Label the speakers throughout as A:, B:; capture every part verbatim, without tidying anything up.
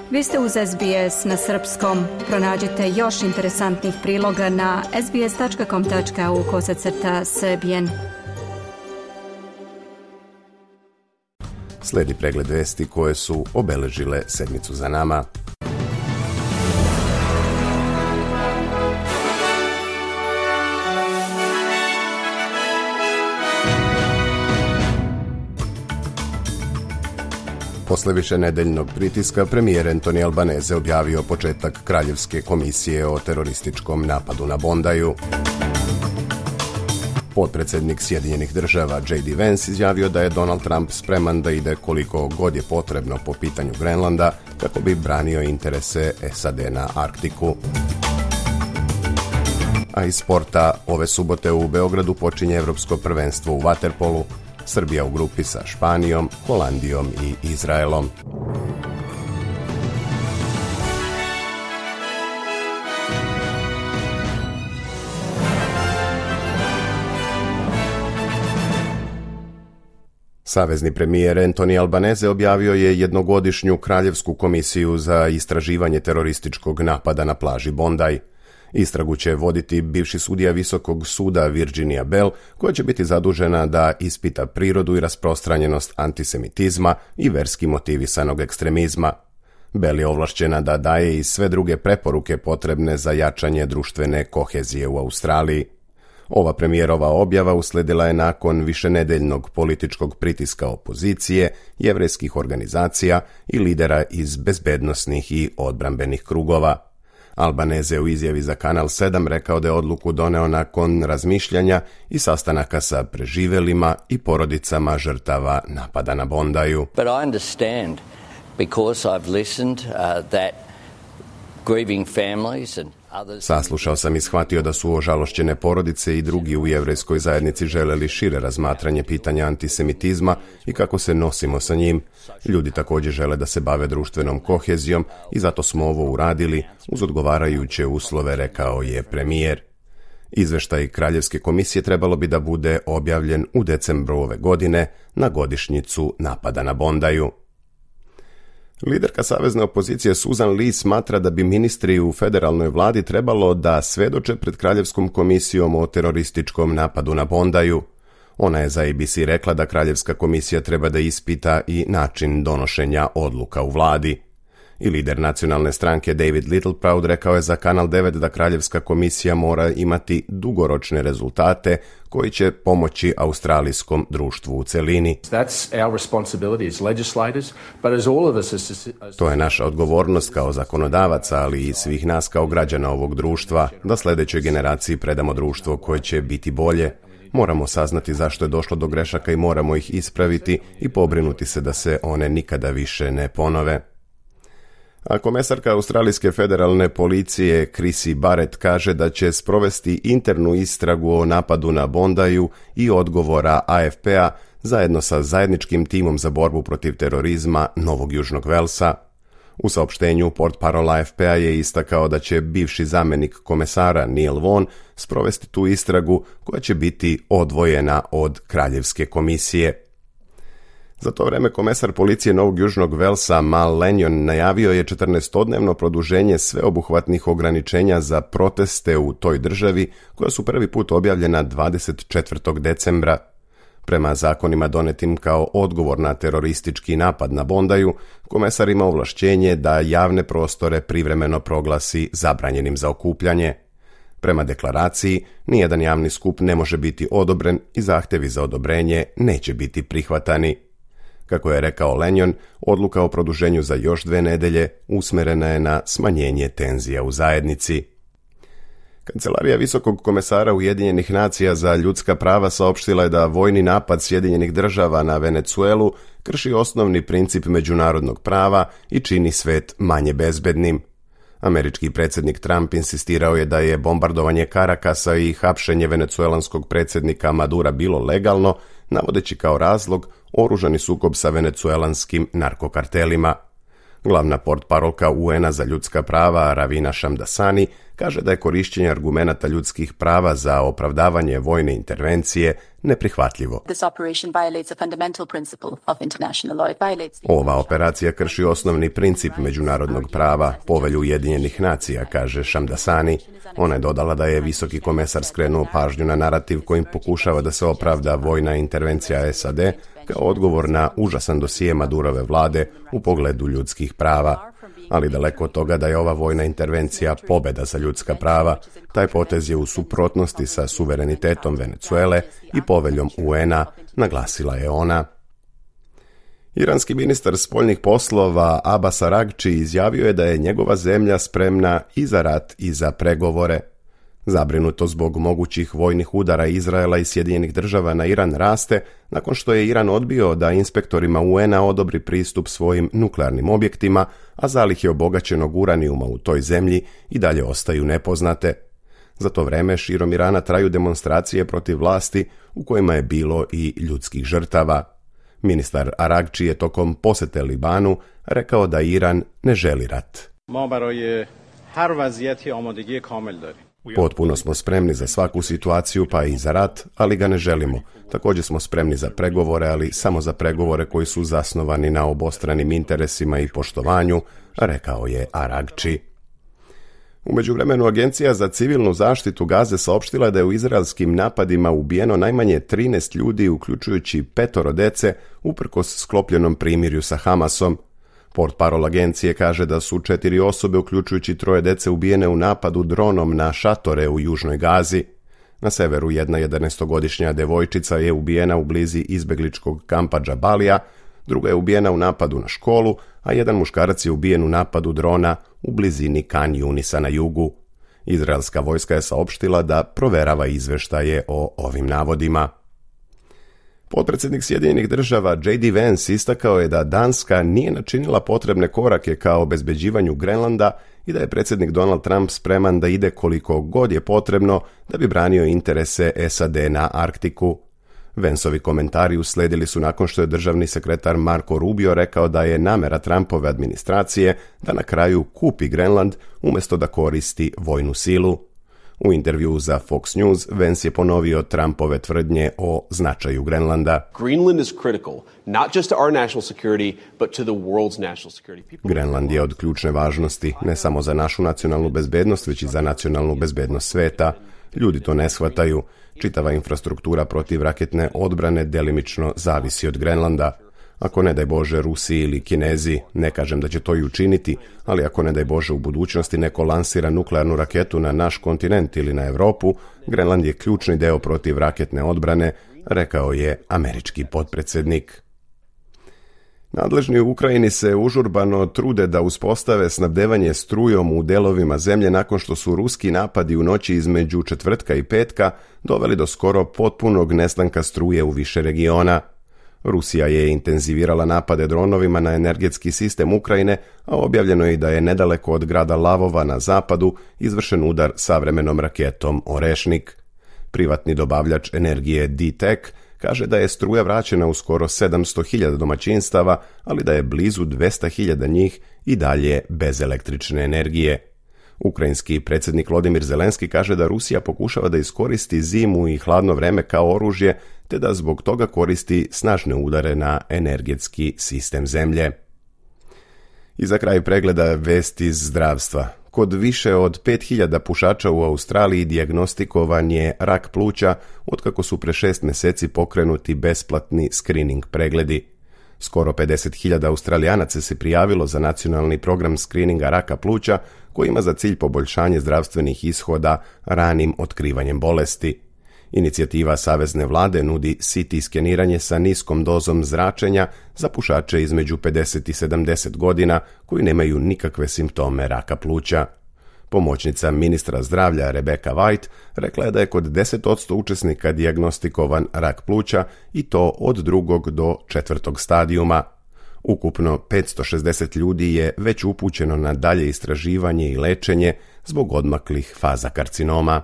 A: Vi ste uz S B S na srpskom. Pronađite još interesantnih priloga na sbs.com tačka au kosacrta srbijen.
B: Slijedi pregled vesti koje su obeležile sedmicu za nama. Posle višenedeljnog pritiska, premijer Anthony Albanese objavio početak Kraljevske komisije o terorističkom napadu na Bondaju. Potpredsjednik Sjedinjenih država J D Vance izjavio da je Donald Trump spreman da ide koliko god je potrebno po pitanju Grenlanda kako bi branio interese S A D na Arktiku. A iz sporta, ove subote u Beogradu počinje Evropsko prvenstvo u vaterpolu. Srbija u grupi sa Španijom, Holandijom i Izraelom. Savezni premijer Anthony Albanese objavio je jednogodišnju Kraljevsku komisiju za istraživanje terorističkog napada na plaži Bondi. Istragu će voditi bivši sudija Visokog suda Virginia Bell, koja će biti zadužena da ispita prirodu i rasprostranjenost antisemitizma i verski motivisanog ekstremizma. Bell je ovlašćena da daje i sve druge preporuke potrebne za jačanje društvene kohezije u Australiji. Ova premijerova objava usledila je nakon višenedeljnog političkog pritiska opozicije, jevrejskih organizacija i lidera iz bezbednosnih i odbrambenih krugova. Albanese u izjavi za Kanal sedam rekao da je odluku doneo nakon razmišljanja i sastanaka sa preživelima i porodicama žrtava napada na Bondaju.
C: But I understand because I've listened uh, that grieving families and
B: Saslušao sam i shvatio da su ožalošćene porodice i drugi u jevrejskoj zajednici želeli šire razmatranje pitanja antisemitizma i kako se nosimo sa njim. Ljudi također žele da se bave društvenom kohezijom i zato smo ovo uradili uz odgovarajuće uslove, rekao je premijer. Izveštaj Kraljevske komisije trebalo bi da bude objavljen u decembru ove godine na godišnjicu napada na Bondaju. Liderka savezne opozicije Susan Lee smatra da bi ministri u federalnoj vladi trebalo da svedoče pred Kraljevskom komisijom o terorističkom napadu na Bondaju. Ona je za A B C rekla da Kraljevska komisija treba da ispita i način donošenja odluka u vladi. I lider nacionalne stranke David Littleproud rekao je za Kanal devet da Kraljevska komisija mora imati dugoročne rezultate koji će pomoći australijskom društvu u celini. To je naša odgovornost kao zakonodavaca, ali i svih nas kao građana ovog društva, da sljedećoj generaciji predamo društvo koje će biti bolje. Moramo saznati zašto je došlo do grešaka i moramo ih ispraviti i pobrinuti se da se one nikada više ne ponove. A komesarka Australijske federalne policije Chrissy Barrett kaže da će sprovesti internu istragu o napadu na Bondaju i odgovora A F P-a zajedno sa zajedničkim timom za borbu protiv terorizma Novog Južnog Velsa. U saopštenju portparol A F P-a je istakao da će bivši zamjenik komesara Neil Vaughan sprovesti tu istragu koja će biti odvojena od Kraljevske komisije. Za to vreme komesar policije Novog Južnog Velsa Mal Lanyon najavio je četrnaestodnevno produženje sveobuhvatnih ograničenja za proteste u toj državi koja su prvi put objavljena dvadeset četvrtog decembra. Prema zakonima donetim kao odgovor na teroristički napad na Bondaju, komesar ima ovlašćenje da javne prostore privremeno proglasi zabranjenim za okupljanje. Prema deklaraciji, nijedan javni skup ne može biti odobren i zahtjevi za odobrenje neće biti prihvatani. Kako je rekao Lanyon, odluka o produženju za još dve nedelje usmerena je na smanjenje tenzija u zajednici. Kancelarija Visokog komesara Ujedinjenih nacija za ljudska prava saopštila je da vojni napad Sjedinjenih država na Venecuelu krši osnovni princip međunarodnog prava i čini svet manje bezbednim. Američki predsjednik Trump insistirao je da je bombardovanje Karakasa i hapšenje venecuelanskog predsjednika Madura bilo legalno, navodeći kao razlog oružani sukob sa venecuelanskim narkokartelima. Glavna portparolka U N-a za ljudska prava Ravina Shamdasani kaže da je korištenje argumenata ljudskih prava za opravdavanje vojne intervencije neprihvatljivo. Ova operacija krši osnovni princip međunarodnog prava, Povelju Ujedinjenih nacija, kaže Shamdasani. Ona je dodala da je visoki komesar skrenuo pažnju na narativ kojim pokušava da se opravda vojna intervencija S A D kao odgovor na užasan dosije Madurove vlade u pogledu ljudskih prava. Ali daleko od toga da je ova vojna intervencija pobjeda za ljudska prava, taj potez je u suprotnosti sa suverenitetom Venezuele i poveljom U N A, naglasila je ona. Iranski ministar spoljnih poslova Abbas Araghchi izjavio je da je njegova zemlja spremna i za rat i za pregovore. Zabrinuto zbog mogućih vojnih udara Izraela i Sjedinjenih država na Iran raste nakon što je Iran odbio da inspektorima U N A odobri pristup svojim nuklearnim objektima, a zalihe obogaćenog uranijuma u toj zemlji i dalje ostaju nepoznate. Za to vreme širom Irana traju demonstracije protiv vlasti u kojima je bilo i ljudskih žrtava. Ministar Araghchi je tokom posete Libanu rekao da Iran ne želi rat. Potpuno smo spremni za svaku situaciju, pa i za rat, ali ga ne želimo. Također smo spremni za pregovore, ali samo za pregovore koji su zasnovani na obostranim interesima i poštovanju, rekao je Araghchi. U međuvremenu Agencija za civilnu zaštitu Gaze saopštila da je u izraelskim napadima ubijeno najmanje trinaest ljudi, uključujući petoro dece, uprkos sklopljenom primirju sa Hamasom. Portparol agencije kaže da su četiri osobe, uključujući troje dece, ubijene u napadu dronom na šatore u južnoj Gazi. Na severu jedna jedanaestogodišnja devojčica je ubijena u blizi izbegličkog kampa Džabalija, druga je ubijena u napadu na školu, a jedan muškarac je ubijen u napadu drona u blizini Kan Junisa na jugu. Izraelska vojska je saopštila da proverava izveštaje o ovim navodima. Potpredsjednik Sjedinjenih država J D Vance istakao je da Danska nije načinila potrebne korake ka obezbeđivanju Grenlanda i da je predsjednik Donald Trump spreman da ide koliko god je potrebno da bi branio interese S A D na Arktiku. Vanceovi komentari usledili su nakon što je državni sekretar Marco Rubio rekao da je namera Trumpove administracije da na kraju kupi Grenland umjesto da koristi vojnu silu. U intervjuu za Fox News, Vance je ponovio Trumpove tvrdnje o značaju Grenlanda.
D: Greenland is critical, not just to our national security, but to the world's national security.
B: Grenland je od ključne važnosti, ne samo za našu nacionalnu bezbednost, već i za nacionalnu bezbednost sveta. Ljudi to ne shvataju. Čitava infrastruktura protivraketne odbrane delimično zavisi od Grenlanda. Ako ne daj Bože Rusi ili Kinezi, ne kažem da će to i učiniti, ali ako ne daj Bože u budućnosti neko lansira nuklearnu raketu na naš kontinent ili na Europu, Grenland je ključni deo protivraketne odbrane, rekao je američki potpredsjednik. Nadležni u Ukrajini se užurbano trude da uspostave snabdevanje strujom u delovima zemlje nakon što su ruski napadi u noći između četvrtka i petka doveli do skoro potpunog nestanka struje u više regiona. Rusija je intenzivirala napade dronovima na energetski sistem Ukrajine, a objavljeno je i da je nedaleko od grada Lavova na zapadu izvršen udar savremenom raketom Orešnik. Privatni dobavljač energije D-Tech kaže da je struja vraćena u skoro sedamsto hiljada domaćinstava, ali da je blizu dvesta hiljada njih i dalje bez električne energije. Ukrajinski predsjednik Volodymyr Zelenski kaže da Rusija pokušava da iskoristi zimu i hladno vreme kao oružje, te da zbog toga koristi snažne udare na energetski sistem zemlje. I za kraj pregleda vesti iz zdravstva. Kod više od pet hiljada pušača u Australiji dijagnostikovan je rak pluća, otkako su pre šest mjeseci pokrenuti besplatni screening pregledi. Skoro pedeset hiljada Australijanaca se prijavilo za nacionalni program screeninga raka pluća, koji ima za cilj poboljšanje zdravstvenih ishoda ranim otkrivanjem bolesti. Inicijativa savezne vlade nudi C T skeniranje sa niskom dozom zračenja za pušače između pedeset i sedamdeset godina koji nemaju nikakve simptome raka pluća. Pomoćnica ministra zdravlja Rebecca White rekla je da je kod deset posto učesnika dijagnostikovan rak pluća i to od drugog do četvrtog stadijuma. Ukupno petsto šezdeset ljudi je već upućeno na dalje istraživanje i lečenje zbog odmaklih faza karcinoma.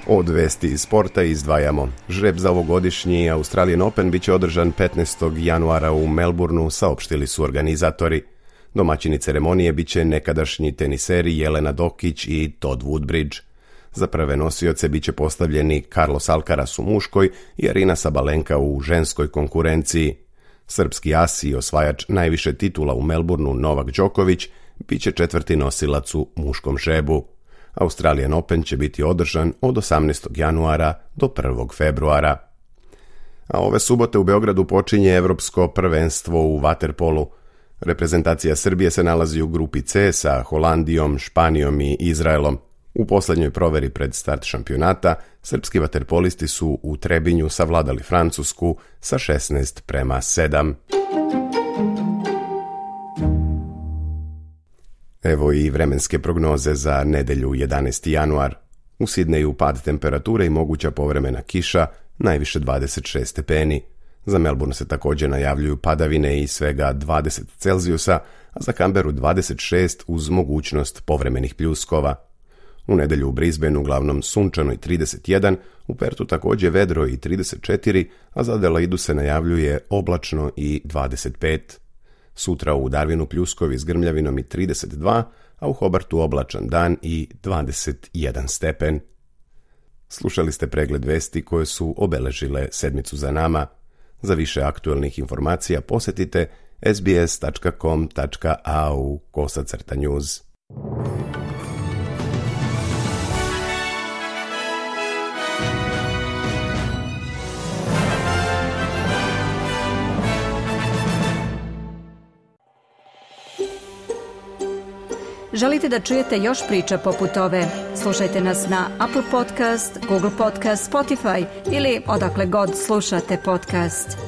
B: Od vesti iz sporta izdvajamo. Žreb za ovogodišnji Australian Open biće održan petnaestog januara u Melbourneu, saopštili su organizatori. Domaćini ceremonije biće nekadašnji teniseri Jelena Dokić i Todd Woodbridge. Za prve nosioce biće postavljeni Carlos Alcaraz u muškoj i Arina Sabalenka u ženskoj konkurenciji. Srpski as i osvajač najviše titula u Melbourneu Novak Đoković biće četvrti nosilac u muškom žrebu. Australian Open će biti održan od osamnaestog januara do prvog februara. A ove subote u Beogradu počinje Evropsko prvenstvo u vaterpolu. Reprezentacija Srbije se nalazi u grupi C sa Holandijom, Španijom i Izraelom. U posljednjoj proveri pred start šampionata, srpski vaterpolisti su u Trebinju savladali Francusku sa šesnaest prema sedam. Evo i vremenske prognoze za nedelju jedanaesti januar. U Sidneju pad temperature i moguća povremena kiša, najviše dvadeset šest stepeni. Za Melbourne se također najavljuju padavine i svega dvadeset Celzijusa, a za Canberru dvadeset šest uz mogućnost povremenih pljuskova. U nedelju u Brisbaneu uglavnom sunčano i trideset jedan, u Pertu također vedro i trideset četiri, a za Adelaidu se najavljuje oblačno i dvadeset pet. Sutra u Darwinu pljuskovi s grmljavinom i trideset dva, a u Hobartu oblačan dan i dvadeset jedan stepen. Slušali ste pregled vesti koje su obeležile sedmicu za nama. Za više aktualnih informacija posjetite sbs.com.au kosacrta news.
A: Želite da čujete još priča poput ove? Slušajte nas na Apple Podcast, Google Podcast, Spotify ili odakle god slušate podcast.